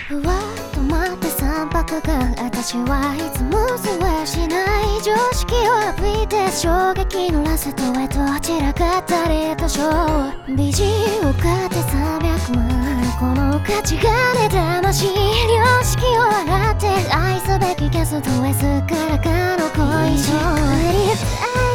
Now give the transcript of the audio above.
ふわっと待って3泊間、私はいつもそわしない常識を浴びて衝撃のラストへと散らかったレッドショー。美人を買って300万、この価値がね魂良識を洗って愛すべきキャスト S からかの恋性。